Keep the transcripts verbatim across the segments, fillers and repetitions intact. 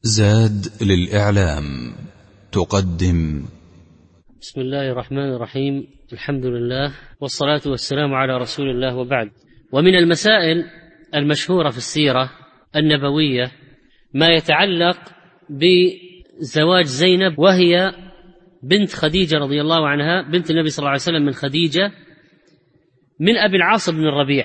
زاد للإعلام تقدم. بسم الله الرحمن الرحيم، الحمد لله والصلاة والسلام على رسول الله، وبعد. ومن المسائل المشهورة في السيرة النبوية ما يتعلق بزواج زينب، وهي بنت خديجة رضي الله عنها، بنت النبي صلى الله عليه وسلم من خديجة من أبي العاص بن الربيع،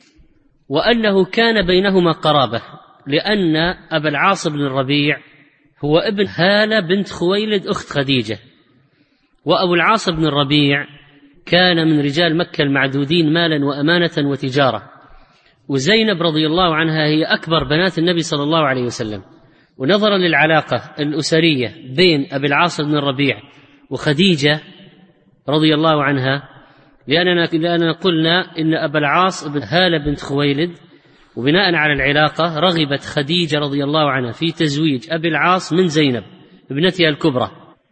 وأنه كان بينهما قرابة، لأن أبا العاص بن الربيع هو ابن هالة بنت خويلد أخت خديجة، وأبو العاص بن الربيع كان من رجال مكة المعدودين مالا وأمانة وتجارة، وزينب رضي الله عنها هي أكبر بنات النبي صلى الله عليه وسلم. ونظرا للعلاقة الأسرية بين أبي العاص بن الربيع وخديجة رضي الله عنها، لأننا, لأننا قلنا إن أبا العاص بن هالة بنت خويلد، وبناء على العلاقة رغبت خديجة رضي الله عنها في تزويج أبي العاص من زينب ابنتها الكبرى.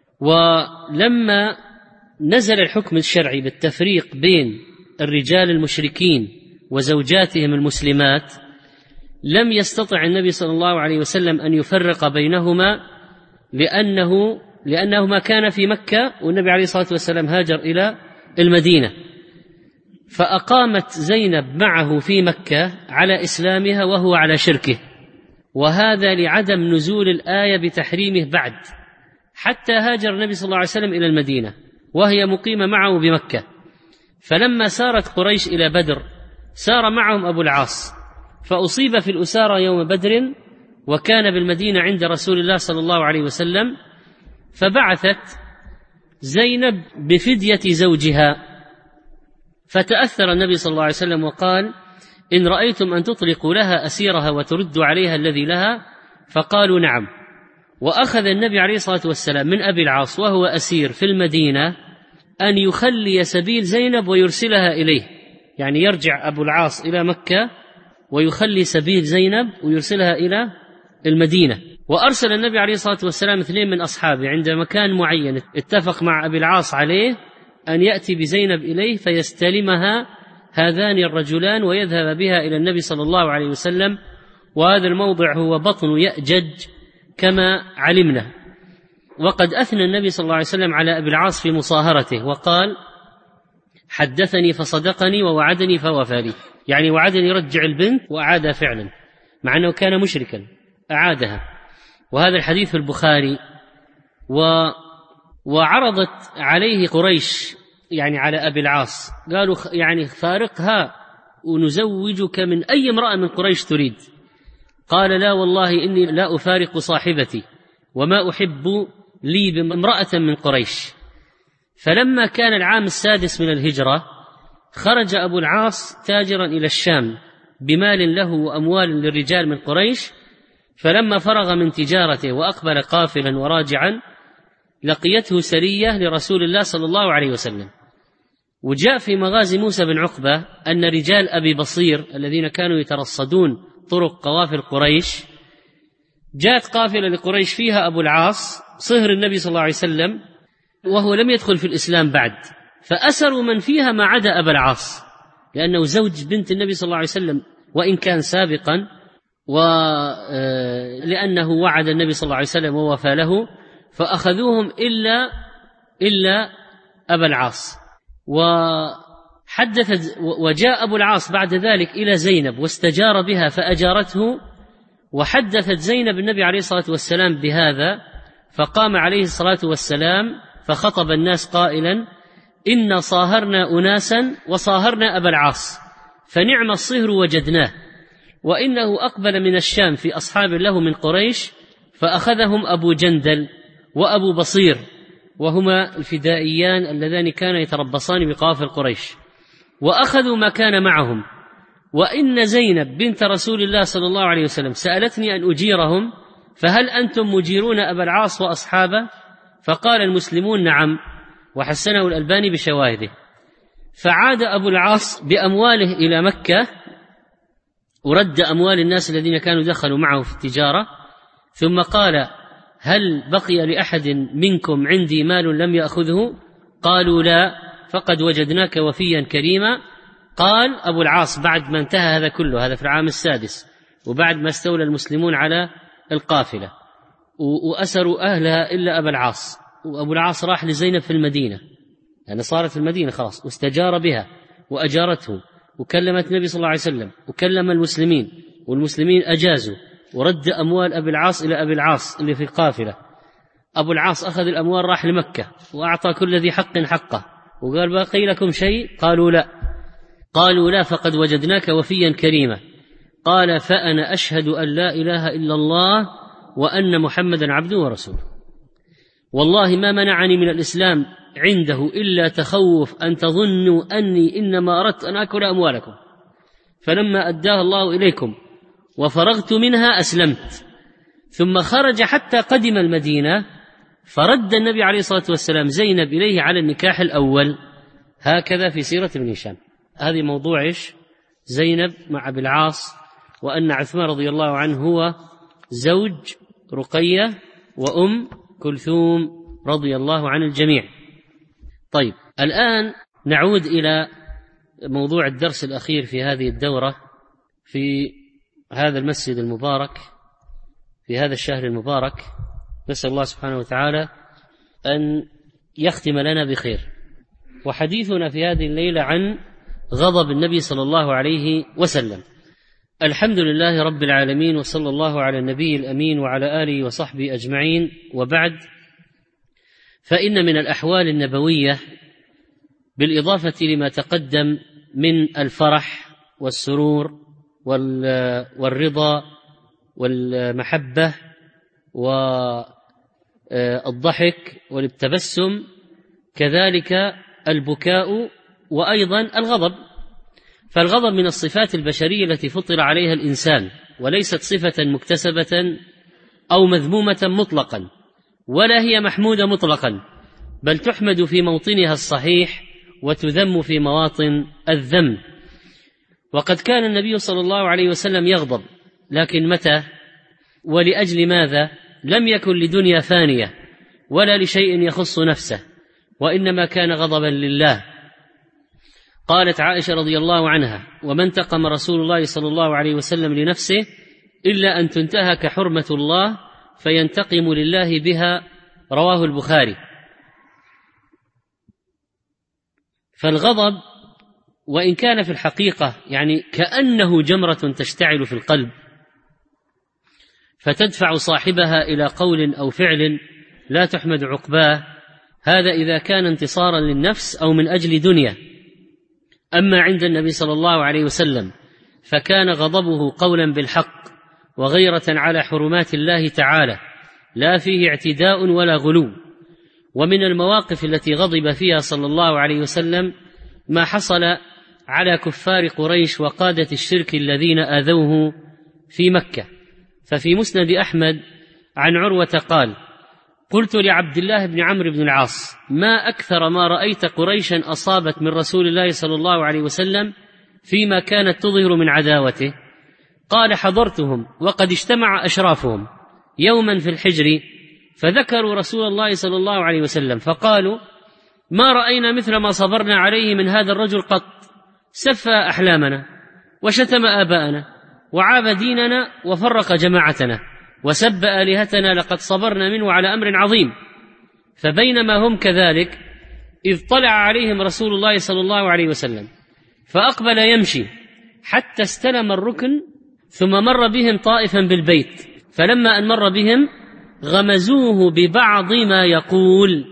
ولما نزل الحكم الشرعي بالتفريق بين الرجال المشركين وزوجاتهم المسلمات، لم يستطع النبي صلى الله عليه وسلم أن يفرق بينهما، لأنه لأنهما كان في مكة والنبي عليه الصلاة والسلام هاجر إلى المدينة، فأقامت زينب معه في مكة على إسلامها وهو على شركه، وهذا لعدم نزول الآية بتحريمه بعد، حتى هاجر النبي صلى الله عليه وسلم إلى المدينة وهي مقيمة معه بمكة. فلما سارت قريش إلى بدر سار معهم أبو العاص، فأصيب في الأسارى يوم بدر، وكان بالمدينة عند رسول الله صلى الله عليه وسلم، فبعثت زينب بفدية زوجها، فتأثر النبي صلى الله عليه وسلم وقال: إن رأيتم أن تطلقوا لها أسيرها وتردوا عليها الذي لها، فقالوا نعم. وأخذ النبي عليه الصلاة والسلام من أبي العاص وهو أسير في المدينة أن يخلي سبيل زينب ويرسلها إليه، يعني يرجع أبو العاص إلى مكة ويخلي سبيل زينب ويرسلها إلى المدينة. وأرسل النبي عليه الصلاة والسلام اثنين من أصحابه عند مكان معين اتفق مع أبي العاص عليه أن يأتي بزينب إليه فيستلمها هذان الرجلان ويذهب بها إلى النبي صلى الله عليه وسلم، وهذا الموضع هو بطن يأجج كما علمنا. وقد أثنى النبي صلى الله عليه وسلم على أبي العاص في مصاهرته وقال: حدثني فصدقني ووعدني فوفى لي، يعني وعدني يرجع البنت وأعادها فعلا، مع أنه كان مشركا أعادها. وهذا الحديث في البخاري. و وعرضت عليه قريش يعني على أبي العاص، قالوا يعني فارقها ونزوجك من أي امرأة من قريش تريد. قال: لا والله إني لا أفارق صاحبتي، وما أحب لي بامرأة من قريش. فلما كان العام السادس من الهجرة خرج أبو العاص تاجرا إلى الشام بمال له وأموال للرجال من قريش، فلما فرغ من تجارته وأقبل قافلا وراجعا لقيته سرية لرسول الله صلى الله عليه وسلم. وجاء في مغازي موسى بن عقبة أن رجال أبي بصير الذين كانوا يترصدون طرق قوافل قريش، جاءت قافلة لقريش فيها أبو العاص صهر النبي صلى الله عليه وسلم وهو لم يدخل في الإسلام بعد، فأسروا من فيها ما عدا أبا العاص، لأنه زوج بنت النبي صلى الله عليه وسلم وإن كان سابقا، ولأنه وعد النبي صلى الله عليه وسلم ووفى له، فأخذوهم إلا إلا أبا العاص. وحدث وجاء أبو العاص بعد ذلك إلى زينب واستجار بها فأجارته، وحدثت زينب النبي عليه الصلاة والسلام بهذا، فقام عليه الصلاة والسلام فخطب الناس قائلا: إن صاهرنا أناسا وصاهرنا أبا العاص، فنعم الصهر وجدناه، وإنه أقبل من الشام في أصحاب له من قريش، فأخذهم أبو جندل وأبو بصير، وهما الفدائيان اللذان كانا يتربصان بقوافل قريش، وأخذوا ما كان معهم. وإن زينب بنت رسول الله صلى الله عليه وسلم سألتني أن أجيرهم، فهل أنتم مجيرون أبا العاص وأصحابه؟ فقال المسلمون نعم، وحسنه الألباني بشواهده. فعاد أبو العاص بأمواله إلى مكة ورد أموال الناس الذين كانوا دخلوا معه في التجارة، ثم قال: هل بقي لأحد منكم عندي مال لم يأخذه؟ قالوا لا، فقد وجدناك وفيا كريما. قال أبو العاص بعد ما انتهى هذا كله، هذا في العام السادس وبعد ما استولى المسلمون على القافلة، وأسروا أهلها إلا أبا العاص، وأبو العاص راح لزينب في المدينة، يعني صارت في المدينة خلاص، واستجار بها وأجارته، وكلمت النبي صلى الله عليه وسلم، وكلم المسلمين، والمسلمين أجازوا، ورد أموال أبي العاص إلى أبي العاص اللي في قافلة. أبو العاص أخذ الأموال راح لمكة وأعطى كل ذي حق حقه، وقال باقي لكم شيء؟ قالوا لا. قالوا لا، فقد وجدناك وفيا كريما. قال فأنا أشهد أن لا إله إلا الله وأن محمدا عبده ورسوله، والله ما منعني من الإسلام عنده إلا تخوف أن تظنوا أني إنما أردت أن أكل أموالكم، فلما أداها الله إليكم وفرغت منها أسلمت. ثم خرج حتى قدم المدينة، فرد النبي عليه الصلاة والسلام زينب إليه على النكاح الأول. هكذا في سيرة ابن هشام. هذه موضوع إيش؟ زينب مع أبي العاص، وأن عثمان رضي الله عنه هو زوج رقية وأم كلثوم رضي الله عن الجميع. طيب، الآن نعود إلى موضوع الدرس الأخير في هذه الدورة في هذا المسجد المبارك في هذا الشهر المبارك. نسأل الله سبحانه وتعالى أن يختم لنا بخير. وحديثنا في هذه الليلة عن غضب النبي صلى الله عليه وسلم. الحمد لله رب العالمين، وصلى الله على النبي الأمين وعلى آله وصحبه أجمعين، وبعد، فإن من الأحوال النبوية بالإضافة لما تقدم من الفرح والسرور والرضا والمحبة والضحك والتبسم، كذلك البكاء وأيضا الغضب. فالغضب من الصفات البشرية التي فطر عليها الإنسان، وليست صفة مكتسبة أو مذمومة مطلقا، ولا هي محمودة مطلقا، بل تحمد في موطنها الصحيح وتذم في مواطن الذم. وقد كان النبي صلى الله عليه وسلم يغضب، لكن متى ولأجل ماذا؟ لم يكن لدنيا فانية ولا لشيء يخص نفسه، وإنما كان غضبا لله. قالت عائشة رضي الله عنها: وما انتقم رسول الله صلى الله عليه وسلم لنفسه إلا أن تنتهك حرمة الله فينتقم لله بها، رواه البخاري. فالغضب وإن كان في الحقيقة يعني كأنه جمرة تشتعل في القلب فتدفع صاحبها إلى قول أو فعل لا تحمد عقباه، هذا إذا كان انتصارا للنفس أو من أجل دنيا. أما عند النبي صلى الله عليه وسلم فكان غضبه قولا بالحق وغيرة على حرمات الله تعالى، لا فيه اعتداء ولا غلو. ومن المواقف التي غضب فيها صلى الله عليه وسلم ما حصل على كفار قريش وقادة الشرك الذين آذوه في مكة. ففي مسند أحمد عن عروة قال: قلت لعبد الله بن عمرو بن العاص: ما أكثر ما رأيت قريشا أصابت من رسول الله صلى الله عليه وسلم فيما كانت تظهر من عداوته؟ قال: حضرتهم وقد اجتمع أشرافهم يوما في الحجر فذكروا رسول الله صلى الله عليه وسلم فقالوا: ما رأينا مثل ما صبرنا عليه من هذا الرجل قط، سفى أحلامنا وشتم آباءنا وعاب ديننا وفرق جماعتنا وسب آلهتنا، لقد صبرنا منه على أمر عظيم. فبينما هم كذلك إذ طلع عليهم رسول الله صلى الله عليه وسلم فأقبل يمشي حتى استلم الركن، ثم مر بهم طائفا بالبيت، فلما أن مر بهم غمزوه ببعض ما يقول.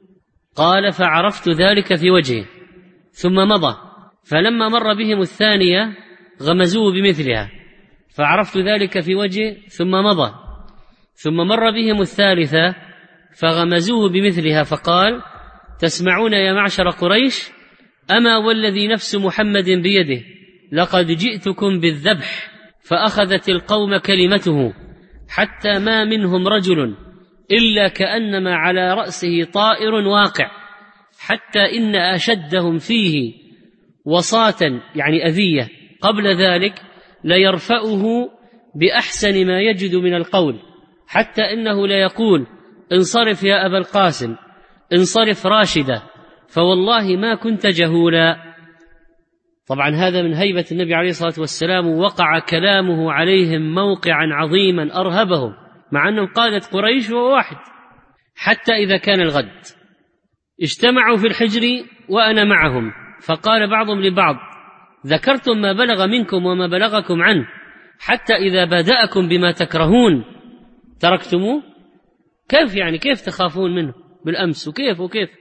قال: فعرفت ذلك في وجهه ثم مضى، فلما مر بهم الثانية غمزوه بمثلها فعرفت ذلك في وجهه ثم مضى، ثم مر بهم الثالثة فغمزوه بمثلها فقال: تسمعون يا معشر قريش، أما والذي نفس محمد بيده لقد جئتكم بالذبح. فأخذت القوم كلمته حتى ما منهم رجل إلا كأنما على رأسه طائر واقع، حتى إن أشدهم فيه وصاة يعني أذية قبل ذلك ليرفعه بأحسن ما يجد من القول، حتى إنه ليقول: انصرف يا أبا القاسم، انصرف راشدا، فوالله ما كنت جهولا. طبعا هذا من هيبة النبي عليه الصلاة والسلام، وقع كلامه عليهم موقعا عظيما أرهبهم مع أنهم قادة قريش وهو واحد. حتى إذا كان الغد اجتمعوا في الحجر وأنا معهم، فقال بعضهم لبعض: ذكرتم ما بلغ منكم وما بلغكم عنه، حتى إذا بدأكم بما تكرهون تركتموه. كيف يعني؟ كيف تخافون منه بالأمس وكيف وكيف؟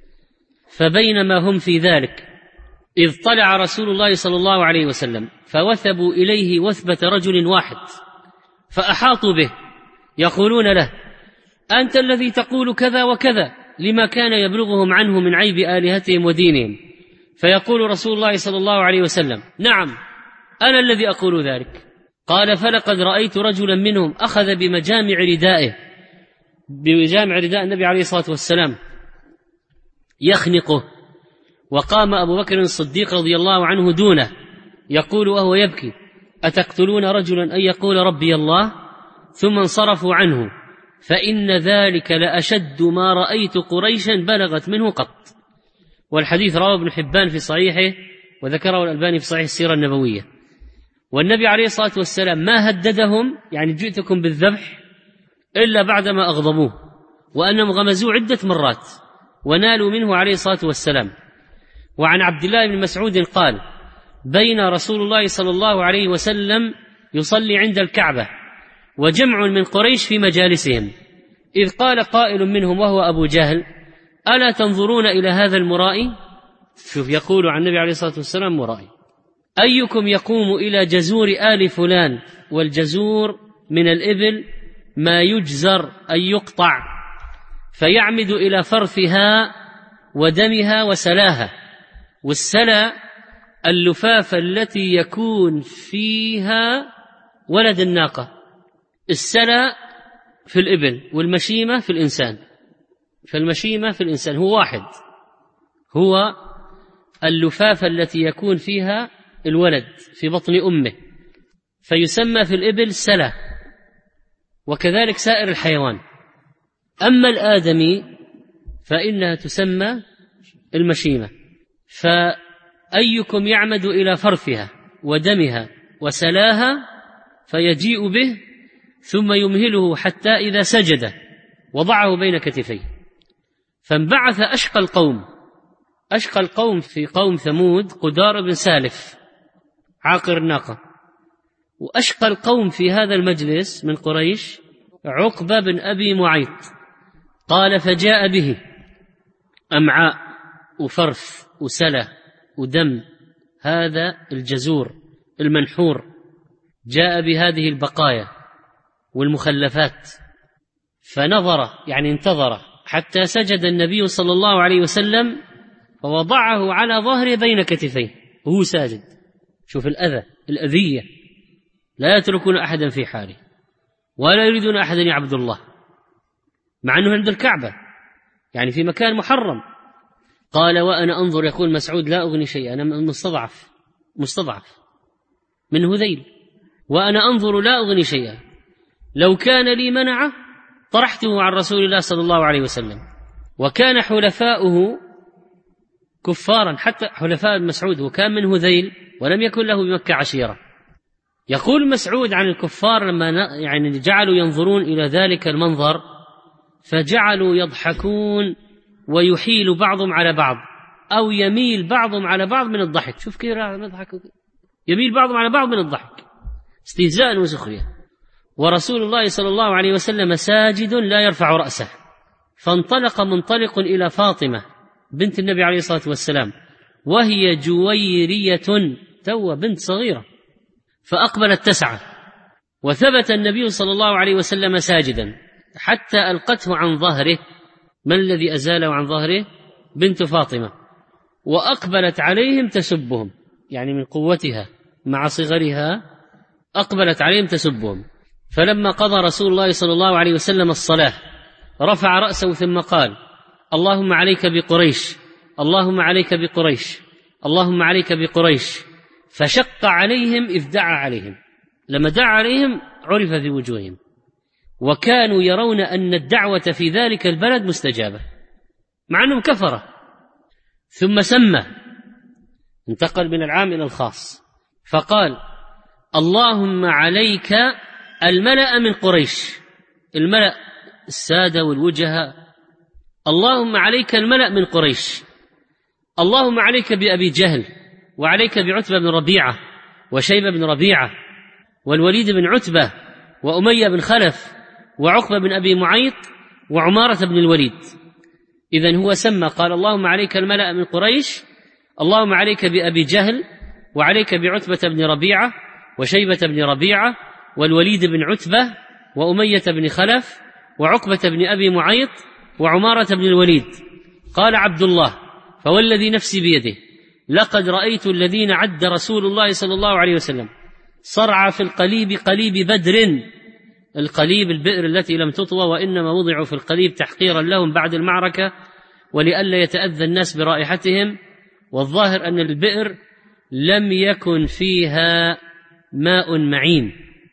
فبينما هم في ذلك إذ طلع رسول الله صلى الله عليه وسلم، فوثبوا إليه وثبة رجل واحد، فأحاطوا به يقولون له: أنت الذي تقول كذا وكذا، لما كان يبلغهم عنه من عيب آلهتهم ودينهم. فيقول رسول الله صلى الله عليه وسلم: نعم، أنا الذي أقول ذلك. قال: فلقد رأيت رجلا منهم أخذ بمجامع ردائه، بمجامع رداء النبي عليه الصلاة والسلام، يخنقه، وقام أبو بكر الصديق رضي الله عنه دونه يقول وهو يبكي: أتقتلون رجلا أن يقول ربي الله؟ ثم انصرفوا عنه، فإن ذلك لأشد ما رأيت قريشا بلغت منه قط. والحديث رواه ابن حبان في صحيحه، وذكره الألباني في صحيح السيرة النبوية. والنبي عليه الصلاة والسلام ما هددهم، يعني جئتكم بالذبح، إلا بعدما أغضبوه، وأنهم غمزوه عدة مرات ونالوا منه عليه الصلاة والسلام. وعن عبد الله بن مسعود قال: بين رسول الله صلى الله عليه وسلم يصلي عند الكعبة وجمع من قريش في مجالسهم، إذ قال قائل منهم وهو أبو جهل: ألا تنظرون إلى هذا المرائي؟ شوف، يقول عن النبي عليه الصلاة والسلام مرائي: أيكم يقوم إلى جزور آل فلان، والجزور من الإبل ما يجزر أن يقطع، فيعمد إلى فرثها ودمها وسلاها. والسلا اللفافة التي يكون فيها ولد الناقة. السلا في الإبل، والمشيمة في الإنسان. فالمشيمة في الإنسان هو واحد، هو اللفافة التي يكون فيها الولد في بطن أمه، فيسمى في الإبل سلا، وكذلك سائر الحيوان. أما الآدمي فإنها تسمى المشيمة. فأيكم يعمد إلى فرثها ودمها وسلاها، فيجيء به ثم يمهله حتى إذا سجد وضعه بين كتفيه. فانبعث أشقى القوم، أشقى القوم في قوم ثمود قدار بن سالف عاقر الناقة، وأشقى القوم في هذا المجلس من قريش عقبة بن أبي معيط. قال: فجاء به أمعاء وفرث وسلة ودم، هذا الجزور المنحور، جاء بهذه البقايا والمخلفات. فنظر، يعني انتظر، حتى سجد النبي صلى الله عليه وسلم، فوضعه على ظهره بين كتفيه وهو ساجد. شوف الأذى، الأذية، لا يتركون أحدا في حاله، ولا يريدون أحدا يعبد الله، مع أنه عند الكعبة، يعني في مكان محرم. قال: وأنا أنظر، يقول مسعود، لا أغني شيئا، أنا مستضعف مستضعف من هذيل، وأنا أنظر لا أغني شيئا، لو كان لي منعه طرحته عن رسول الله صلى الله عليه وسلم. وكان حلفاؤه كفارا، حتى حلفاء مسعود، وكان من هذيل ولم يكن له بمكة عشيرة. يقول مسعود عن الكفار لما يعني جعلوا ينظرون إلى ذلك المنظر، فجعلوا يضحكون ويحيل بعضهم على بعض، أو يميل بعضهم على بعض من الضحك. شوف كيف نضحك، يميل بعضهم على بعض من الضحك، استهزاء وسخرية. ورسول الله صلى الله عليه وسلم ساجد لا يرفع رأسه. فانطلق منطلق إلى فاطمة بنت النبي عليه الصلاة والسلام، وهي جويرية تو بنت صغيرة، فأقبلت تسعى، وثبت النبي صلى الله عليه وسلم ساجدا حتى ألقته عن ظهره. من الذي أزاله عن ظهره؟ بنت فاطمة. وأقبلت عليهم تسبهم، يعني من قوتها مع صغرها أقبلت عليهم تسبهم. فلما قضى رسول الله صلى الله عليه وسلم الصلاة رفع رأسه ثم قال: اللهم عليك بقريش، اللهم عليك بقريش، اللهم عليك بقريش. فشق عليهم إذ دعا عليهم، لما دعا عليهم عرف في وجوههم، وكانوا يرون أن الدعوة في ذلك البلد مستجابة مع أنهم كفرة. ثم سمى، انتقل من العام إلى الخاص، فقال: اللهم عليك الملأ من قريش، الملأ السادة والوجهاء: اللهم عليك الملأ من قريش، اللهم عليك بأبي جهل، وعليك بعتبة بن ربيعة، وشيبة بن ربيعة، والوليد بن عتبة، وأمية بن خلف، وعقبة بن أبي معيط، وعمارة بن الوليد. إذن هو سمى، قال: اللهم عليك الملأ من قريش، اللهم عليك بأبي جهل، وعليك بعتبة بن ربيعة، وشيبة بن ربيعة، والوليد بن عتبة، وأمية بن خلف، وعقبة بن أبي معيط، وعمارة بن الوليد. قال عبد الله: فوالذي نفسي بيده لقد رأيت الذين عد رسول الله صلى الله عليه وسلم صرع في القليب، قليب بدر. القليب البئر التي لم تطوى، وإنما وضعوا في القليب تحقيرا لهم بعد المعركة ولئلا يتأذى الناس برائحتهم. والظاهر أن البئر لم يكن فيها ماء معين،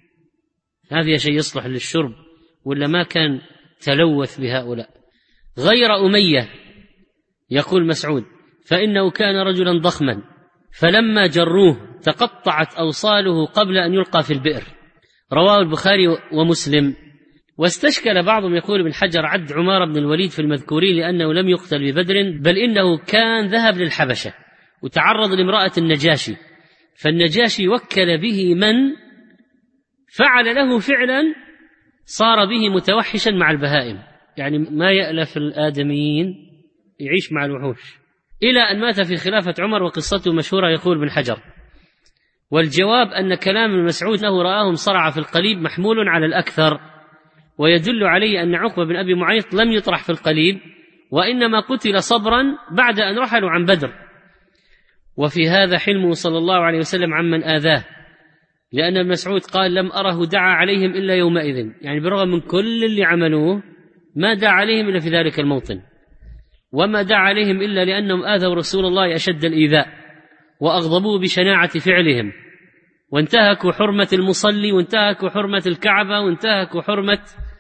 هذا شيء يصلح للشرب، ولا ما كان تلوث بهؤلاء. غير أمية، يقول مسعود: فإنه كان رجلا ضخما، فلما جروه تقطعت أوصاله قبل أن يلقى في البئر. رواه البخاري ومسلم. واستشكل بعضهم، يقول ابن حجر: عد عمار بن الوليد في المذكورين لأنه لم يقتل ببدر، بل إنه كان ذهب للحبشة وتعرض لامرأة النجاشي، فالنجاشي وكل به من فعل له فعلا صار به متوحشا مع البهائم، يعني ما يألف الآدميين، يعيش مع الوحوش، إلى أن مات في خلافة عمر، وقصته مشهورة. يقول ابن حجر: والجواب أن كلام ابن مسعود أنه رآهم صرع في القليب محمول على الأكثر، ويدل عليه أن عقبة بن أبي معيط لم يطرح في القليب، وإنما قتل صبرا بعد أن رحلوا عن بدر. وفي هذا حلمه صلى الله عليه وسلم عمن آذاه، لأن ابن مسعود قال: لم أره دعا عليهم إلا يومئذ، يعني برغم من كل اللي عملوه ما دعا عليهم إلا في ذلك الموطن، وما دعا عليهم إلا لأنهم آذوا رسول الله أشد الإيذاء، وأغضبوه بشناعة فعلهم، وانتهكوا حرمة المصلي، وانتهكوا حرمة الكعبة، وانتهكوا حرمة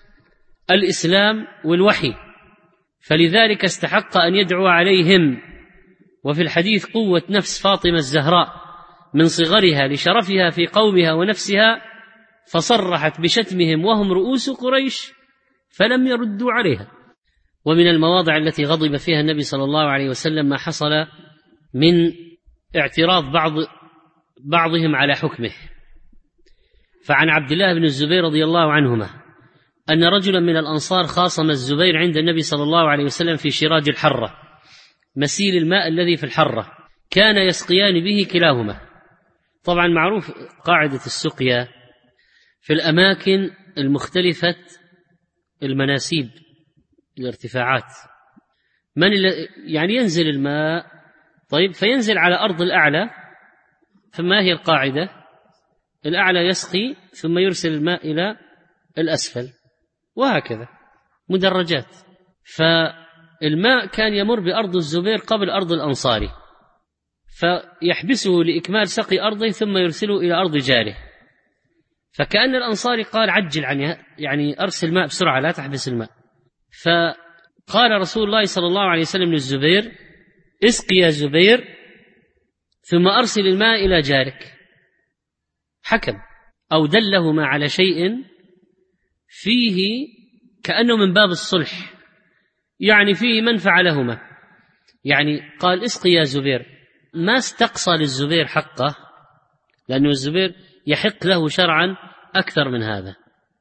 الإسلام والوحي، فلذلك استحق أن يدعو عليهم. وفي الحديث قوة نفس فاطمة الزهراء من صغرها لشرفها في قومها ونفسها، فصرحت بشتمهم وهم رؤوس قريش فلم يردوا عليها. ومن المواضع التي غضب فيها النبي صلى الله عليه وسلم ما حصل من اعتراض بعض بعضهم على حكمه. فعن عبد الله بن الزبير رضي الله عنهما أن رجلا من الأنصار خاصم الزبير عند النبي صلى الله عليه وسلم في شراج الحرة، مسيل الماء الذي في الحرة، كان يسقيان به كلاهما. طبعا معروف قاعدة السقيا في الأماكن المختلفة المناسيب، الارتفاعات، من يعني ينزل الماء، طيب فينزل على أرض الأعلى، فما هي القاعدة؟ الأعلى يسقي ثم يرسل الماء إلى الأسفل، وهكذا مدرجات. فالماء كان يمر بأرض الزبير قبل أرض الأنصاري، فيحبسه لإكمال سقي أرضه ثم يرسله إلى أرض جاره. فكأن الأنصاري قال: عجل عنها، يعني أرسل الماء بسرعة لا تحبس الماء. فقال رسول الله صلى الله عليه وسلم للزبير: اسقي يا زبير ثم أرسل الماء إلى جارك. حكم أو دلهما على شيء فيه كأنه من باب الصلح، يعني فيه منفعة لهما. يعني قال: اسقي يا زبير، ما استقصى للزبير حقه، لأنه الزبير يحق له شرعا أكثر من هذا.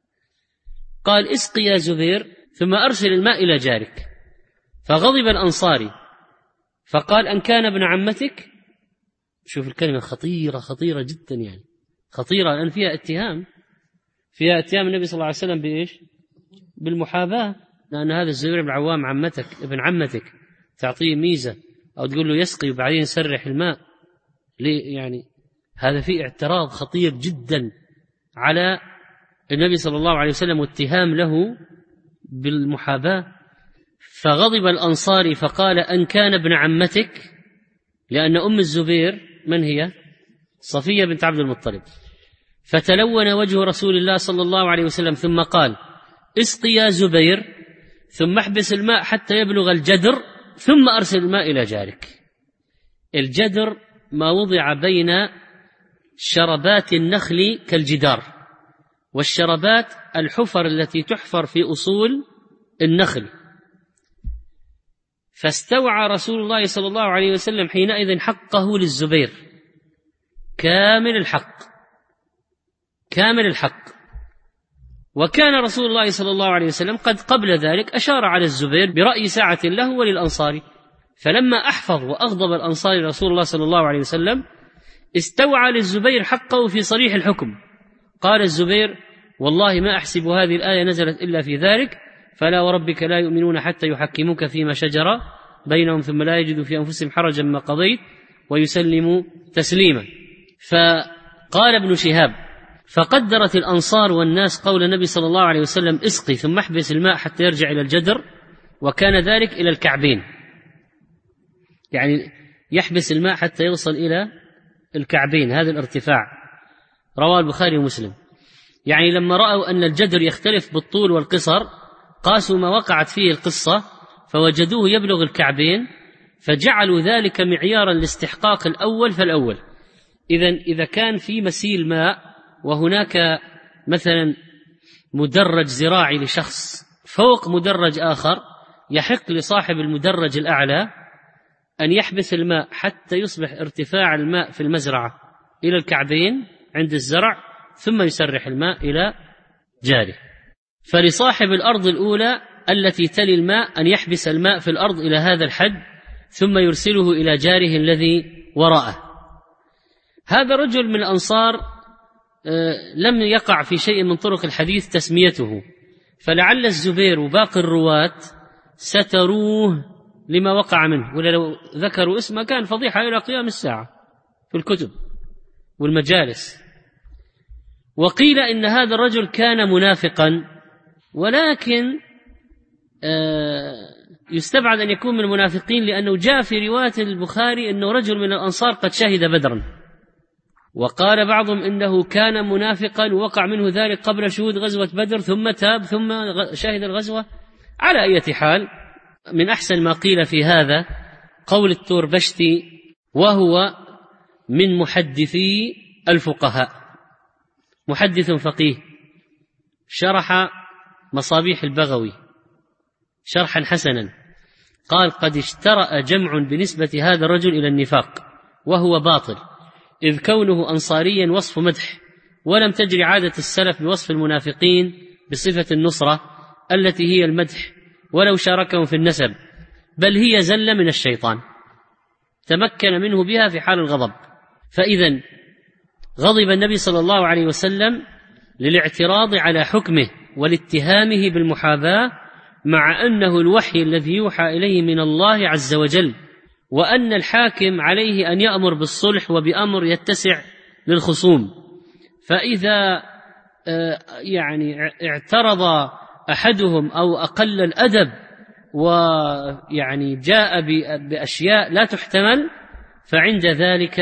قال: اسقي يا زبير ثم أرسل الماء إلى جارك. فغضب الأنصاري فقال: أن كان ابن عمتك. شوف الكلمة خطيرة خطيرة جدا، يعني خطيرة لأن فيها اتهام، فيها اتهام النبي صلى الله عليه وسلم بإيش؟ بالمحاباة، لأن هذا الزبير بن عوام عمتك ابن عمتك، تعطيه ميزة أو تقول له يسقي وبعدين يسرح الماء ليه؟ يعني هذا فيه اعتراض خطير جدا على النبي صلى الله عليه وسلم واتهام له بالمحاباة. فغضب الأنصاري فقال: أن كان ابن عمتك، لأن أم الزبير من هي؟ صفية بنت عبد المطلب. فتلون وجه رسول الله صلى الله عليه وسلم ثم قال: اسقي يا زبير ثم احبس الماء حتى يبلغ الجدر ثم أرسل الماء إلى جارك. الجدر ما وضع بين شربات النخل كالجدار، والشربات الحفر التي تحفر في أصول النخل، فاستوعى رسول الله صلى الله عليه وسلم حينئذ حقه للزبير كامل الحق كامل الحق. وكان رسول الله صلى الله عليه وسلم قد قبل ذلك أشار على الزبير برأي ساعة له وللأنصار، فلما أحفظ وأغضب الأنصار رسول الله صلى الله عليه وسلم استوعى للزبير حقه في صريح الحكم. قال الزبير: والله ما أحسب هذه الآية نزلت إلا في ذلك، فلا وربك لا يؤمنون حتى يحكموك فيما شجر بينهم ثم لا يجدوا في أنفسهم حرجا مما قضيت ويسلموا تسليما. فقال ابن شهاب: فقدرت الأنصار والناس قول النبي صلى الله عليه وسلم: اسقي ثم احبس الماء حتى يرجع إلى الجدر، وكان ذلك إلى الكعبين، يعني يحبس الماء حتى يوصل إلى الكعبين، هذا الارتفاع. رواه البخاري ومسلم. يعني لما رأوا أن الجدر يختلف بالطول والقصر قاسوا ما وقعت فيه القصة فوجدوه يبلغ الكعبين، فجعلوا ذلك معيارا لاستحقاق الأول فالأول. إذن إذا كان في مسيل ماء وهناك مثلا مدرج زراعي لشخص فوق مدرج آخر، يحق لصاحب المدرج الأعلى أن يحبس الماء حتى يصبح ارتفاع الماء في المزرعة إلى الكعبين عند الزرع، ثم يسرح الماء إلى جاره. فلصاحب الأرض الأولى التي تلي الماء أن يحبس الماء في الأرض إلى هذا الحد ثم يرسله إلى جاره الذي وراءه. هذا رجل من الأنصار لم يقع في شيء من طرق الحديث تسميته، فلعل الزبير وباقي الرواة ستروه لما وقع منه، ولا لو ذكروا اسمه كان فضيحة إلى قيام الساعة في الكتب والمجالس. وقيل إن هذا الرجل كان منافقا، ولكن يستبعد أن يكون من المنافقين، لأنه جاء في رواية البخاري أنه رجل من الأنصار قد شهد بدرا، وقال بعضهم إنه كان منافقا ووقع منه ذلك قبل شهود غزوة بدر ثم تاب ثم شهد الغزوة. على أي حال، من أحسن ما قيل في هذا قول التوربشتي، وهو من محدثي الفقهاء، محدث فقيه، شرح مصابيح البغوي شرحا حسنا، قال: قد اشترأ جمع بنسبة هذا الرجل إلى النفاق، وهو باطل، إذ كونه أنصاريا وصف مدح، ولم تجري عادة السلف بوصف المنافقين بصفة النصرة التي هي المدح ولو شاركهم في النسب، بل هي زلة من الشيطان تمكن منه بها في حال الغضب. فإذن غضب النبي صلى الله عليه وسلم للاعتراض على حكمه والاتهامه بالمحاباة، مع أنه الوحي الذي يوحى إليه من الله عز وجل، وأن الحاكم عليه أن يأمر بالصلح وبأمر يتسع للخصوم. فإذا يعني اعترض أحدهم أو أقل الأدب ويعني جاء بأشياء لا تحتمل، فعند ذلك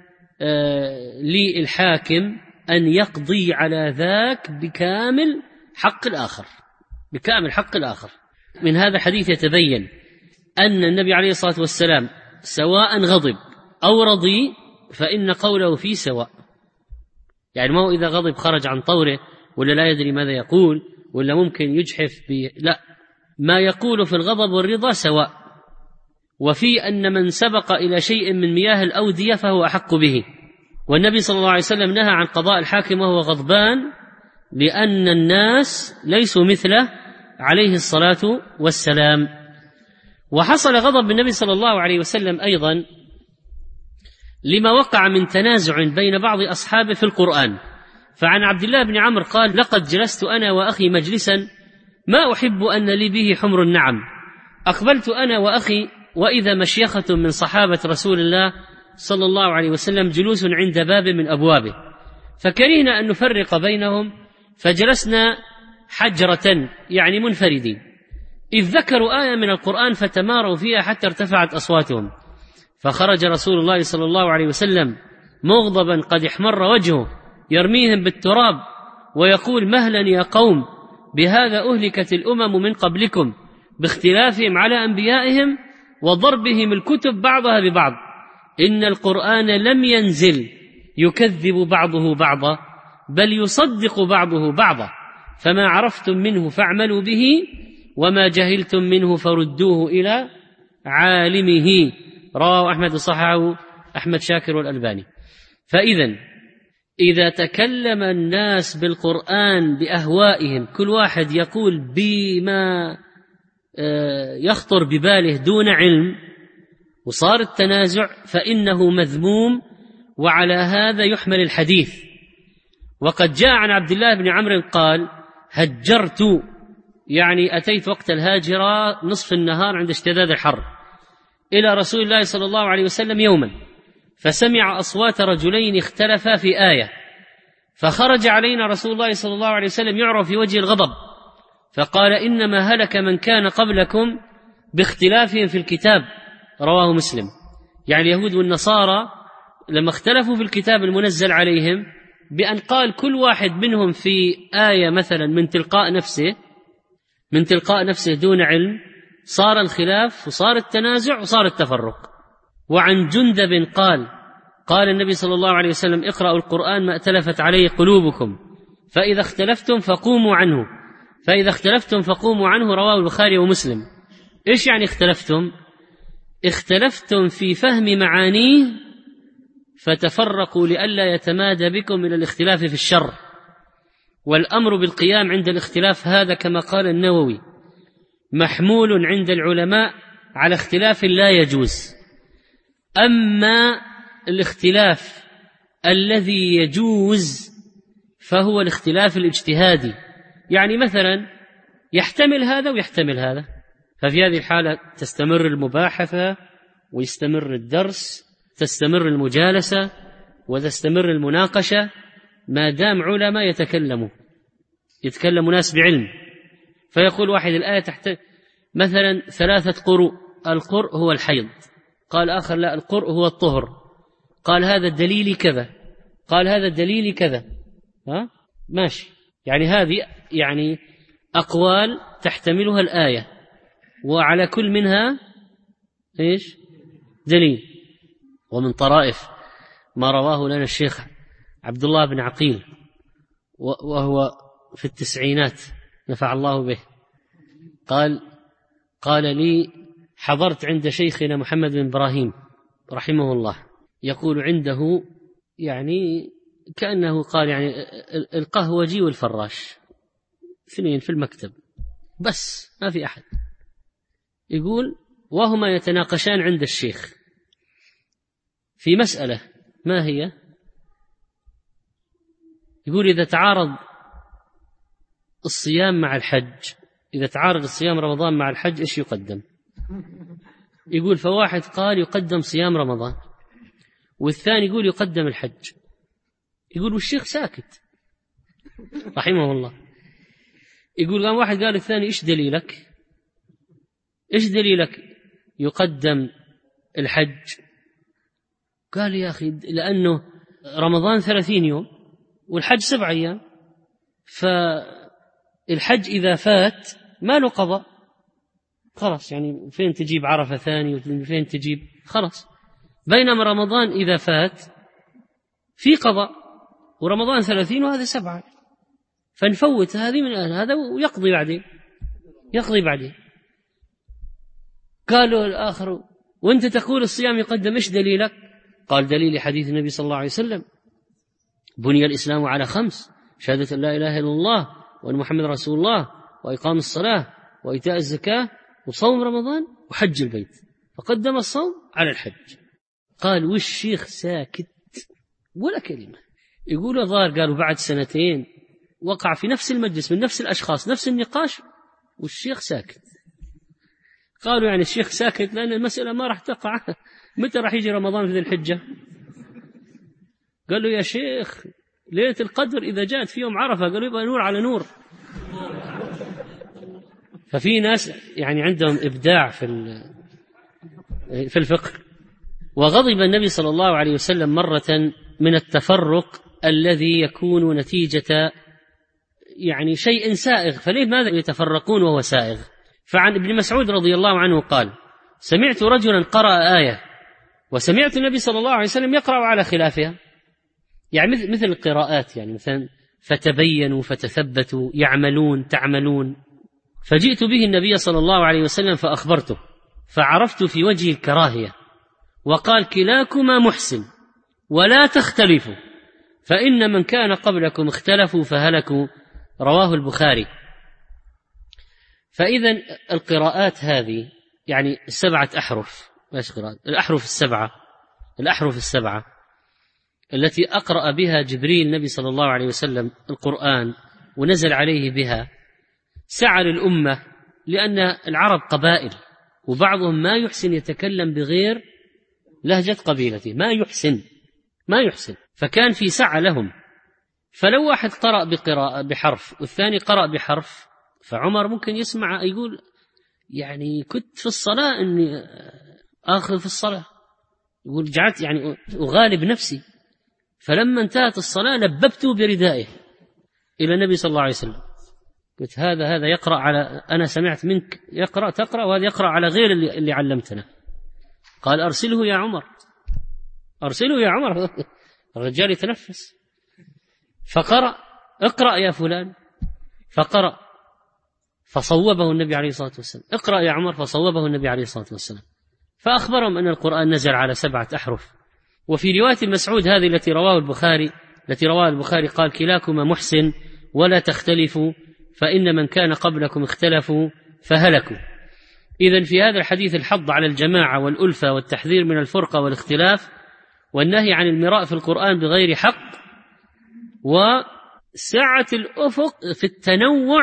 للحاكم أن يقضي على ذاك بكامل حق الآخر بكامل حق الآخر. من هذا الحديث يتبين أن النبي عليه الصلاة والسلام سواء غضب أو رضي فإن قوله فيه سواء، يعني ما هو إذا غضب خرج عن طوره ولا لا يدري ماذا يقول ولا ممكن يجحف به، لا، ما يقول في الغضب والرضا سواء. وفي أن من سبق إلى شيء من مياه الأودية فهو أحق به. والنبي صلى الله عليه وسلم نهى عن قضاء الحاكم وهو غضبان، لأن الناس ليسوا مثله عليه الصلاة والسلام. وحصل غضب النبي صلى الله عليه وسلم أيضا لما وقع من تنازع بين بعض أصحابه في القرآن. فعن عبد الله بن عمرو قال: لقد جلست أنا وأخي مجلسا ما أحب أن لي به حمر النعم، أقبلت أنا وأخي وإذا مشيخة من صحابة رسول الله صلى الله عليه وسلم جلوس عند باب من أبوابه، فكرهنا أن نفرق بينهم فجلسنا حجرة، يعني منفردين، إذ ذكروا آية من القرآن فتماروا فيها حتى ارتفعت أصواتهم، فخرج رسول الله صلى الله عليه وسلم مغضبا قد احمر وجهه يرميهم بالتراب ويقول: مهلا يا قوم، بهذا أهلكت الأمم من قبلكم باختلافهم على أنبيائهم وضربهم الكتب بعضها ببعض، إن القرآن لم ينزل يكذب بعضه بعضا بل يصدق بعضه بعضا، فما عرفتم منه فاعملوا به وما جهلتم منه فردوه إلى عالمه. رواه أحمد وصححه أحمد شاكر والألباني. فإذا إذا تكلم الناس بالقرآن بأهوائهم، كل واحد يقول بما يخطر بباله دون علم، وصار التنازع، فإنه مذموم، وعلى هذا يحمل الحديث. وقد جاء عن عبد الله بن عمرو قال: هجرت، يعني أتيت وقت الهاجرة نصف النهار عند اشتداد الحر، إلى رسول الله صلى الله عليه وسلم يوما، فسمع أصوات رجلين اختلفا في آية، فخرج علينا رسول الله صلى الله عليه وسلم يعرف في وجه الغضب، فقال: إنما هلك من كان قبلكم باختلافهم في الكتاب. رواه مسلم. يعني اليهود والنصارى لما اختلفوا في الكتاب المنزل عليهم بأن قال كل واحد منهم في آية مثلا من تلقاء نفسه من تلقاء نفسه دون علم، صار الخلاف وصار التنازع وصار التفرق. وعن جندب قال: قال النبي صلى الله عليه وسلم: اقرأوا القرآن ما ائتلفت عليه قلوبكم، فإذا اختلفتم فقوموا عنه فإذا اختلفتم فقوموا عنه. رواه البخاري ومسلم. إيش يعني اختلفتم؟ اختلفتم في فهم معانيه فتفرقوا لئلا يتمادى بكم إلى الاختلاف في الشر. والأمر بالقيام عند الاختلاف هذا كما قال النووي محمول عند العلماء على اختلاف لا يجوز. أما الاختلاف الذي يجوز فهو الاختلاف الاجتهادي، يعني مثلا يحتمل هذا ويحتمل هذا، ففي هذه الحالة تستمر المباحثة ويستمر الدرس، تستمر المجالسة وتستمر المناقشة، ما دام علماء يتكلموا يتكلم ناس بعلم. فيقول واحد: الآية تحت مثلا ثلاثة قروء، القرء هو الحيض، قال آخر: لا، القرء هو الطهر، قال هذا الدليل كذا، قال هذا الدليل كذا. ها؟ ماشي. يعني هذه يعني أقوال تحتملها الآية، وعلى كل منها إيش؟ دليل. ومن طرائف ما رواه لنا الشيخ عبد الله بن عقيل وهو في التسعينات نفع الله به، قال قال لي: حضرت عند شيخنا محمد بن إبراهيم رحمه الله، يقول عنده يعني كأنه قال يعني القهوجي والفراش اثنين في المكتب بس ما في أحد، يقول وهما يتناقشان عند الشيخ في مسألة، ما هي؟ يقول إذا تعارض الصيام مع الحج، إذا تعارض الصيام رمضان مع الحج إيش يقدم؟ يقول فواحد قال يقدم صيام رمضان، والثاني يقول يقدم الحج. يقول والشيخ ساكت رحمه الله. يقول قام واحد قال الثاني: إيش دليلك؟ إيش دليلك يقدم الحج؟ قال: يا أخي لأنه رمضان ثلاثين يوم والحج سبع أيام، فالحج إذا فات ما له قضاء، خلاص، يعني فين تجيب عرفة ثاني وفين تجيب، خلاص. بينما رمضان إذا فات في قضاء، ورمضان ثلاثين وهذا سبعة، فنفوت هذه من هذا ويقضي بعدين يقضي بعدين. قالوا الآخر: وانت تقول الصيام يقدم، إيش دليلك؟ قال: دليل حديث النبي صلى الله عليه وسلم: بني الإسلام على خمس: شهادة أن لا إله إلا الله وأن محمد رسول الله وإقام الصلاة وإيتاء الزكاة وصوم رمضان وحج البيت، فقدم الصوم على الحج. قال والشيخ ساكت ولا كلمة. يقول الظاهر قالوا بعد سنتين وقع في نفس المجلس من نفس الأشخاص نفس النقاش والشيخ ساكت. قالوا يعني الشيخ ساكت لأن المسألة ما راح تقع، متى راح يجي رمضان في ذي الحجة؟ قالوا يا شيخ ليلة القدر إذا جاءت في يوم عرفة، قالوا يبقى نور على نور. ففي ناس يعني عندهم إبداع في في الفقه. وغضب النبي صلى الله عليه وسلم مرة من التفرق الذي يكون نتيجة يعني شيء سائغ، فليه ماذا يتفرقون وهو سائغ؟ فعن ابن مسعود رضي الله عنه قال: سمعت رجلا قرأ آية وسمعت النبي صلى الله عليه وسلم يقرأ على خلافها، يعني مثل القراءات، يعني مثلا فتبينوا فتثبتوا، يعملون تعملون. فجئت به النبي صلى الله عليه وسلم فأخبرته، فعرفت في وجهه الكراهية، وقال: كلاكما محسن ولا تختلفوا فإن من كان قبلكم اختلفوا فهلكوا. رواه البخاري. فإذا القراءات هذه يعني سبعة أحرف، ماذا قراءات؟ الأحرف السبعة الأحرف السبعة التي أقرأ بها جبريل النبي صلى الله عليه وسلم القرآن ونزل عليه بها سعى للأمة، لأن العرب قبائل وبعضهم ما يحسن يتكلم بغير لهجة قبيلته، ما يحسن ما يحسن فكان في سعة لهم. فلو واحد قرأ بقراءة بحرف والثاني قرأ بحرف، فعمر ممكن يسمع يقول يعني كنت في الصلاة أني آخذ في الصلاة، يقول جعلت يعني أغالب نفسي، فلما انتهت الصلاة لببته بردائه إلى النبي صلى الله عليه وسلم، قلت هذا هذا يقرأ على أنا سمعت منك يقرأ تقرأ وهذا يقرأ على غير اللي, اللي علمتنا. قال: أرسله يا عمر، أرسله يا عمر. الرجال يتنفس. فقرأ: اقرأ يا فلان، فقرأ فصوبه النبي عليه الصلاة والسلام. اقرأ يا عمر، فصوبه النبي عليه الصلاة والسلام. فأخبرهم أن القرآن نزل على سبعة أحرف. وفي رواية مسعود هذه التي رواه البخاري التي رواه البخاري قال: كلاكما محسن ولا تختلفوا فإن من كان قبلكم اختلفوا فهلكوا. إذن في هذا الحديث الحض على الجماعة والألفة والتحذير من الفرقة والاختلاف والنهي عن المراء في القرآن بغير حق، وسعة الأفق في التنوع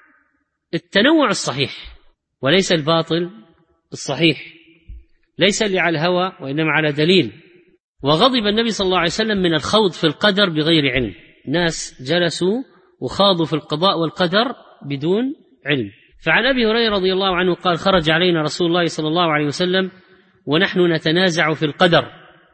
التنوع الصحيح وليس الباطل الصحيح، ليس اللي على الهوى وإنما على دليل. وغضب النبي صلى الله عليه وسلم من الخوض في القدر بغير علم، ناس جلسوا وخاضوا في القضاء والقدر بدون علم. فعن أبي هريرة رضي الله عنه قال: خرج علينا رسول الله صلى الله عليه وسلم ونحن نتنازع في القدر،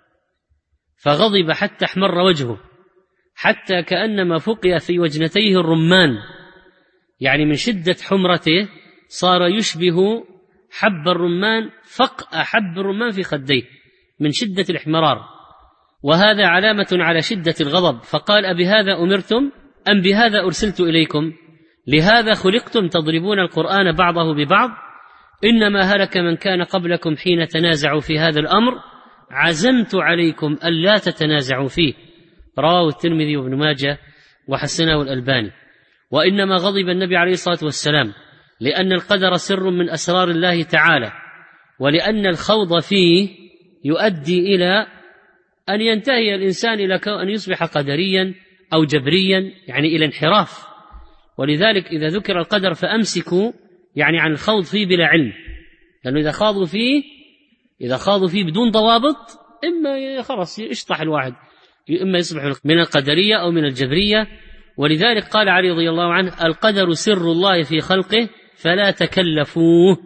فغضب حتى احمر وجهه، حتى كأنما فقئ في وجنتيه الرمان، يعني من شدة حمرته صار يشبه حب الرمان، فقأ حب الرمان في خديه من شدة الاحمرار، وهذا علامة على شدة الغضب. فقال: أبهذا أمرتم أم بهذا أرسلت إليكم؟ لهذا خلقتم تضربون القرآن بعضه ببعض؟ إنما هلك من كان قبلكم حين تنازعوا في هذا الأمر، عزمت عليكم ألا تتنازعوا فيه. رواه الترمذي وابن ماجه وحسنه الألباني. وإنما غضب النبي عليه الصلاة والسلام لأن القدر سر من أسرار الله تعالى، ولأن الخوض فيه يؤدي إلى أن ينتهي الإنسان إلى أن يصبح قدريا أو جبريا، يعني إلى انحراف. ولذلك إذا ذكر القدر فأمسكوا يعني عن الخوض فيه بلا علم، لأنه إذا خاضوا فيه إذا خاضوا فيه بدون ضوابط إما خلاص يشطح الواحد، إما يصبح من القدرية أو من الجبرية. ولذلك قال علي رضي الله عنه: القدر سر الله في خلقه فلا تكلفوه،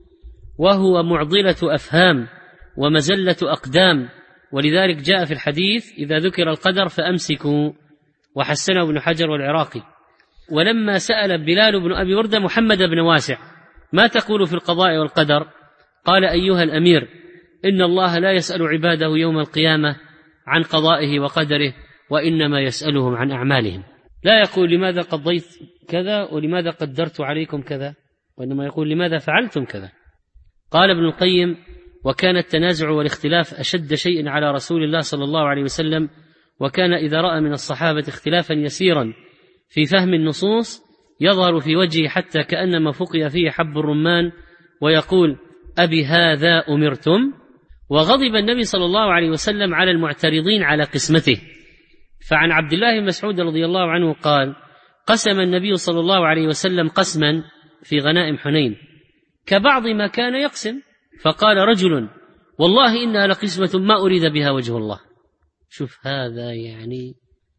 وهو معضلة أفهام ومزلة أقدام. ولذلك جاء في الحديث: إذا ذكر القدر فأمسكوا. وحسنه ابن حجر والعراقي. ولما سأل بلال بن أبي وردة محمد بن واسع: ما تقول في القضاء والقدر؟ قال: أيها الأمير، إن الله لا يسأل عباده يوم القيامة عن قضائه وقدره، وإنما يسألهم عن أعمالهم. لا يقول لماذا قضيت كذا ولماذا قدرت عليكم كذا، وإنما يقول لماذا فعلتم كذا. قال ابن القيم: وكان التنازع والاختلاف أشد شيء على رسول الله صلى الله عليه وسلم، وكان إذا رأى من الصحابة اختلافا يسيرا في فهم النصوص يظهر في وجهه حتى كأنما فقئ فيه حب الرمان، ويقول: أبي هذا أمرتم؟ وغضب النبي صلى الله عليه وسلم على المعترضين على قسمته. فعن عبد الله بن مسعود رضي الله عنه قال: قسم النبي صلى الله عليه وسلم قسما في غنائم حنين كبعض ما كان يقسم، فقال رجل: والله إنها لقسمة ما أريد بها وجه الله. شوف هذا يعني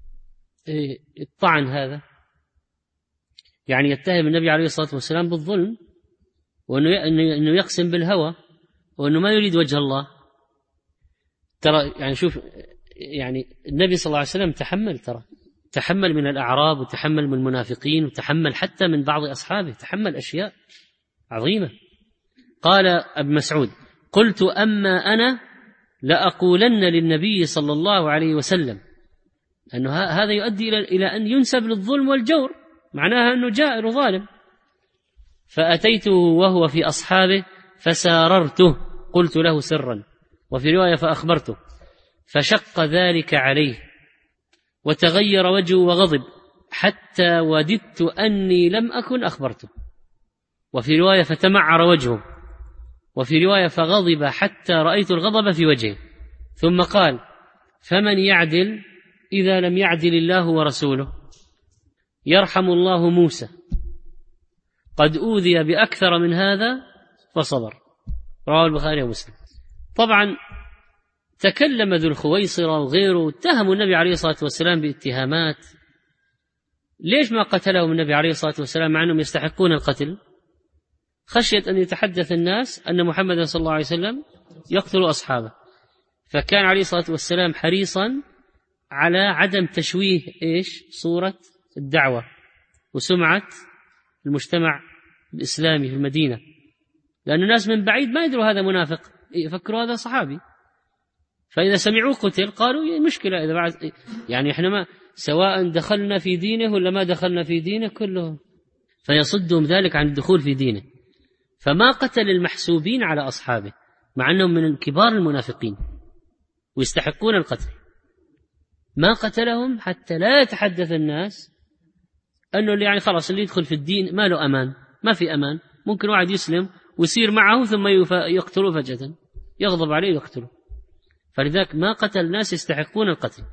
الطعن، هذا يعني يتهم النبي عليه الصلاة والسلام بالظلم، وأنه يقسم بالهوى، وأنه ما يريد وجه الله. ترى يعني شوف، يعني النبي صلى الله عليه وسلم تحمل ترى تحمل من الأعراب، وتحمل من المنافقين، وتحمل حتى من بعض أصحابه، تحمل أشياء عظيمة. قال ابن مسعود: قلت أما أنا لأقولن للنبي صلى الله عليه وسلم: أنه هذا يؤدي إلى أن ينسب للظلم والجور، معناها أنه جائر وظالم. فأتيته وهو في أصحابه فساررته، قلت له سرا، وفي رواية فأخبرته، فشق ذلك عليه وتغير وجهه وغضب حتى وددت أني لم أكن أخبرته، وفي رواية فتمعر وجهه، وفي رواية فغضب حتى رأيت الغضب في وجهه، ثم قال: فمن يعدل إذا لم يعدل الله ورسوله؟ يرحم الله موسى، قد أوذي بأكثر من هذا فصبر. رواه البخاري ومسلم. طبعا تكلم ذو الخويصرة وغيره، اتهموا النبي عليه الصلاة والسلام باتهامات. ليش ما قتلهم النبي عليه الصلاة والسلام مع أنهم يستحقون القتل؟ خشية أن يتحدث الناس أن محمد صلى الله عليه وسلم يقتل أصحابه، فكان عليه الصلاة والسلام حريصا على عدم تشويه إيش صورة الدعوة وسمعة المجتمع الإسلامي في المدينة، لأن الناس من بعيد ما يدروا هذا منافق، يفكروا هذا صحابي، فإذا سمعوه قتل قالوا مشكلة، إذا بعد يعني إحنا ما سواء دخلنا في دينه ولا ما دخلنا في دينه كله، فيصدهم ذلك عن الدخول في دينه. فما قتل المحسوبين على أصحابه مع أنهم من كبار المنافقين ويستحقون القتل، ما قتلهم حتى لا يتحدث الناس أنه اللي يعني خلاص اللي يدخل في الدين ما له أمان، ما في أمان، ممكن واحد يسلم ويصير معه ثم يقتله فجأة، يغضب عليه ويقتله. فلذلك ما قتل ناس يستحقون القتل.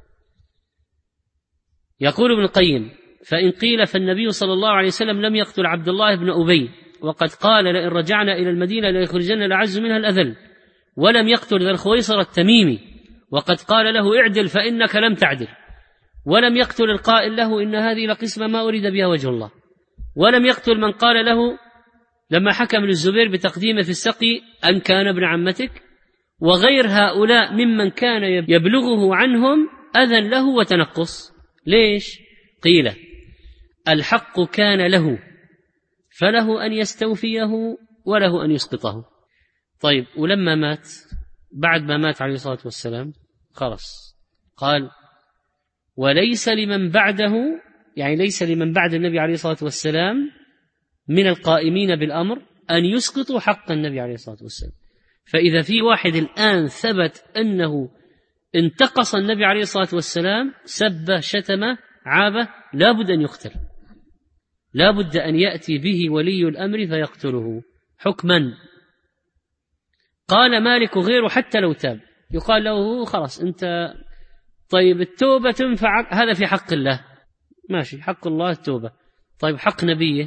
يقول ابن القيم: فإن قيل فالنبي صلى الله عليه وسلم لم يقتل عبد الله بن أبي، وقد قال: لئن رجعنا إلى المدينة ليخرجن الأعز منها الأذل، ولم يقتل ذا الخويصر التميمي، وقد قال له: اعدل فإنك لم تعدل، ولم يقتل القائل له: إن هذه لقسمة ما أريد بها وجه الله، ولم يقتل من قال له لما حكم للزبير بتقديمه في السقي أن كان ابن عمتك، وغير هؤلاء ممن كان يبلغه عنهم أذى له وتنقص. ليش؟ قيل: الحق كان له فله أن يستوفيه وله أن يسقطه. طيب، ولما مات، بعد ما مات عليه الصلاة والسلام خلص قال: وليس لمن بعده، يعني ليس لمن بعد النبي عليه الصلاة والسلام من القائمين بالأمر أن يسقطوا حق النبي عليه الصلاة والسلام. فإذا في واحد الآن ثبت أنه انتقص النبي عليه الصلاة والسلام، سبه شتمه عابه، لا بد أن يقتل، لا بد أن يأتي به ولي الأمر فيقتله حكما. قال مالك غيره حتى لو تاب، يقال له خلاص أنت طيب التوبة تنفعك، هذا في حق الله ماشي، حق الله التوبة. طيب حق نبيه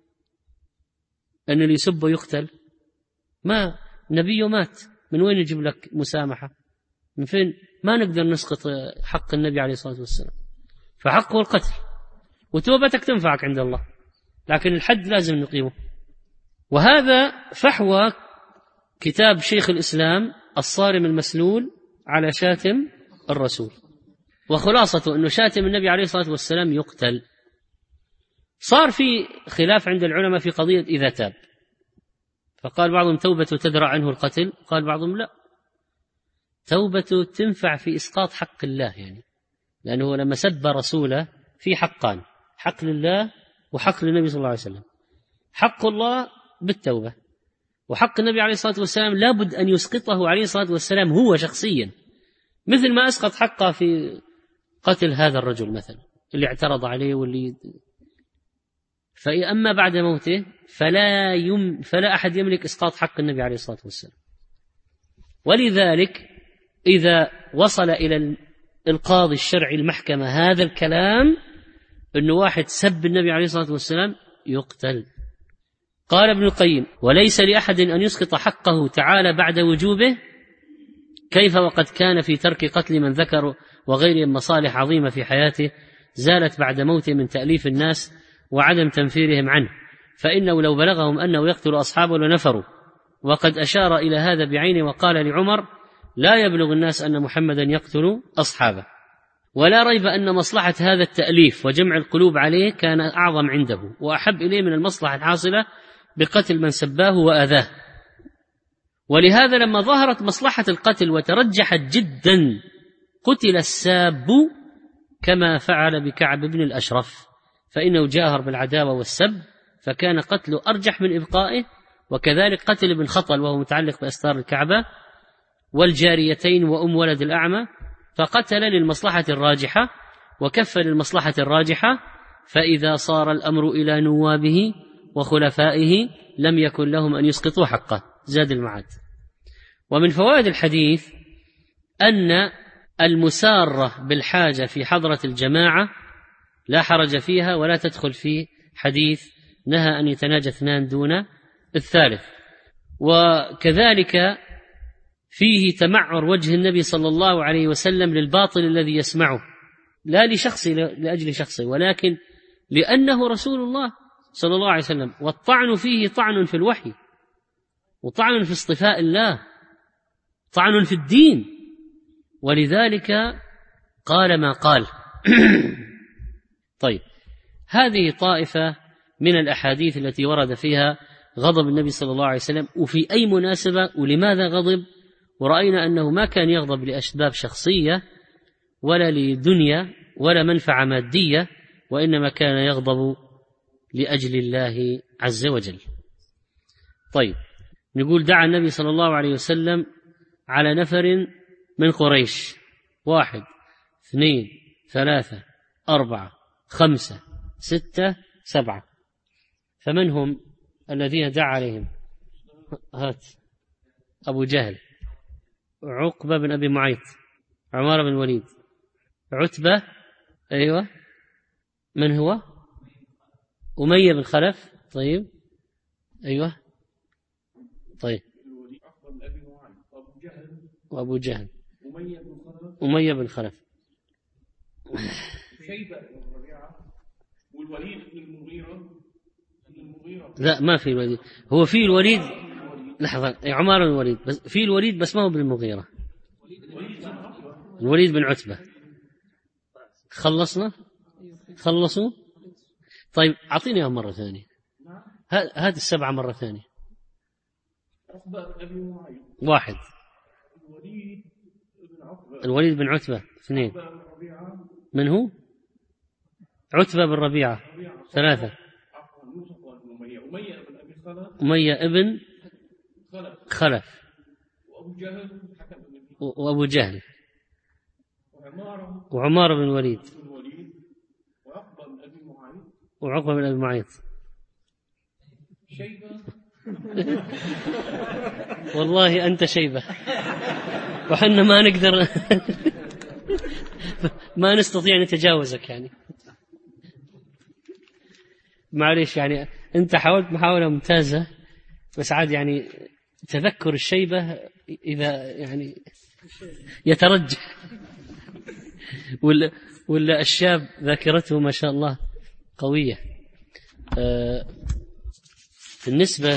أن اللي يسبه يقتل، ما نبيه مات، من وين يجيب لك مسامحة؟ من فين؟ ما نقدر نسقط حق النبي عليه الصلاة والسلام، فحقه القتل، وتوبتك تنفعك عند الله، لكن الحد لازم نقيمه. وهذا فحوى كتاب شيخ الإسلام الصارم المسلول على شاتم الرسول، وخلاصته أنه شاتم النبي عليه الصلاة والسلام يقتل. صار في خلاف عند العلماء في قضية إذا تاب، فقال بعضهم توبته تدرع عنه القتل، قال بعضهم لا، توبته تنفع في إسقاط حق الله، يعني لأنه لما سب رسوله في حقان، حق لله وحق للنبي صلى الله عليه وسلم. حق الله بالتوبة، وحق النبي عليه الصلاة والسلام لابد أن يسقطه عليه الصلاة والسلام هو شخصيا، مثل ما أسقط حقه في قتل هذا الرجل مثلا اللي اعترض عليه واللي. فأما بعد موته فلا, يم فلا أحد يملك إسقاط حق النبي عليه الصلاة والسلام. ولذلك إذا وصل إلى القاضي الشرعي المحكمة هذا الكلام أنه واحد سب النبي عليه الصلاة والسلام يقتل. قال ابن القيم: وليس لأحد أن يسقط حقه تعالى بعد وجوبه، كيف وقد كان في ترك قتل من ذكر وغيرهم مصالح عظيمة في حياته زالت بعد موته من تأليف الناس وعدم تنفيرهم عنه، فإنه لو بلغهم أنه يقتل أصحابه لنفروا، وقد أشار إلى هذا بعينه وقال لعمر: لا يبلغ الناس أن محمدا يقتل أصحابه. ولا ريب أن مصلحة هذا التأليف وجمع القلوب عليه كان أعظم عنده وأحب إليه من المصلحة الحاصلة بقتل من سباه وأذاه. ولهذا لما ظهرت مصلحة القتل وترجحت جدا قتل الساب كما فعل بكعب بن الأشرف، فإنه جاهر بالعداوة والسب فكان قتله أرجح من إبقائه، وكذلك قتل ابن خطل وهو متعلق بأستار الكعبة والجاريتين وأم ولد الأعمى، فقتل للمصلحة الراجحة وكف للمصلحة الراجحة، فإذا صار الأمر إلى نوابه وخلفائه لم يكن لهم أن يسقطوا حقه. زاد المعاد. ومن فوائد الحديث أن المسارة بالحاجة في حضرة الجماعة لا حرج فيها ولا تدخل في حديث نهى أن يتناجى اثنان دون الثالث. وكذلك فيه تمعر وجه النبي صلى الله عليه وسلم للباطل الذي يسمعه، لا لشخصه لأجل شخصه، ولكن لأنه رسول الله صلى الله عليه وسلم، والطعن فيه طعن في الوحي، وطعن في اصطفاء الله، طعن في الدين، ولذلك قال ما قال. طيب، هذه طائفة من الأحاديث التي ورد فيها غضب النبي صلى الله عليه وسلم، وفي أي مناسبة ولماذا غضب، ورأينا أنه ما كان يغضب لأسباب شخصية ولا لدنيا ولا منفعة مادية، وإنما كان يغضب لأجل الله عز وجل. طيب، نقول دعا النبي صلى الله عليه وسلم على نفر من قريش، واحد اثنين ثلاثة أربعة خمسة ستة سبعة، فمن هم الذين دعا عليهم؟ هات: أبو جهل، عقبة بن أبي معيط، عمار بن الوليد، عتبة، أيوة، من هو؟ أمية بن خلف، طيب، أيوة، طيب، وأبو جهل، أمية بن خلف، شيبة بن ربيعة، والوليد بن المغيرة. لا، ما في الوليد، هو في الوليد، لحظة، عمار بن الوليد، بس في الوليد بس ما هو بن المغيرة، الوليد بن عتبة. خلصنا؟ خلصوا؟ طيب، أعطيني مرة ثانية، هذه السبعة مرة ثانية. واحد، الوليد بن عتبة. اثنين، من هو؟ عتبة بن ربيعة. ثلاثة، أمية ابن خلف، وأبو جهل، وعمار بن الوليد، وعقبة بن أبي معيط. والله أنت شيبة، وحنا ما نقدر ما نستطيع نتجاوزك يعني، معليش يعني، أنت حاولت محاولة ممتازة، بس عاد يعني تذكر الشيبة إذا يعني يترجح، ولا, ولا الشاب ذاكرته ما شاء الله قوية. آه بالنسبة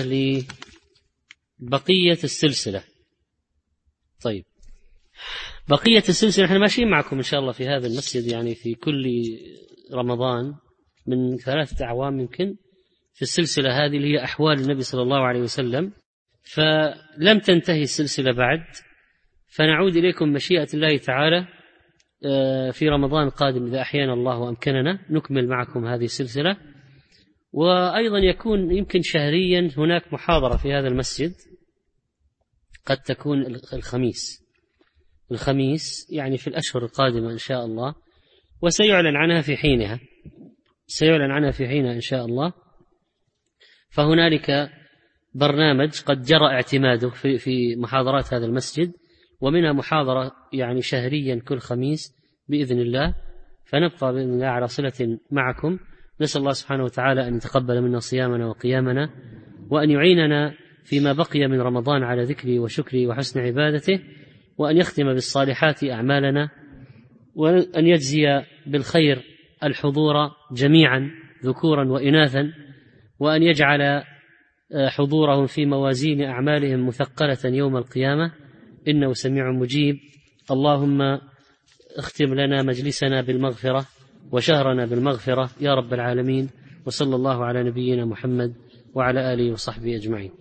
لبقية السلسلة، طيب، بقية السلسلة نحن ماشيين معكم إن شاء الله في هذا المسجد يعني في كل رمضان من ثلاثة أعوام يمكن، في السلسلة هذه اللي هي أحوال النبي صلى الله عليه وسلم، فلم تنتهي السلسلة بعد، فنعود إليكم مشيئة الله تعالى في رمضان القادم إذا أحيانا الله وأمكننا نكمل معكم هذه السلسلة. وأيضا يكون يمكن شهريا هناك محاضرة في هذا المسجد، قد تكون الخميس الخميس يعني في الأشهر القادمة إن شاء الله، وسيعلن عنها في حينها سيعلن عنها في حينها إن شاء الله. فهنالك برنامج قد جرى اعتماده في في محاضرات هذا المسجد، ومنها محاضرة يعني شهريا كل خميس بإذن الله، فنبقى بإذن الله على صلة معكم. نسأل الله سبحانه وتعالى أن يتقبل منا صيامنا وقيامنا، وأن يعيننا فيما بقي من رمضان على ذكره وشكره وحسن عبادته، وأن يختم بالصالحات أعمالنا، وأن يجزي بالخير الحضور جميعا ذكورا وإناثا، وأن يجعل حضورهم في موازين أعمالهم مثقلة يوم القيامة، إنه سميع مجيب. اللهم اختم لنا مجلسنا بالمغفرة وشهرنا بالمغفرة يا رب العالمين، وصلى الله على نبينا محمد وعلى آله وصحبه أجمعين.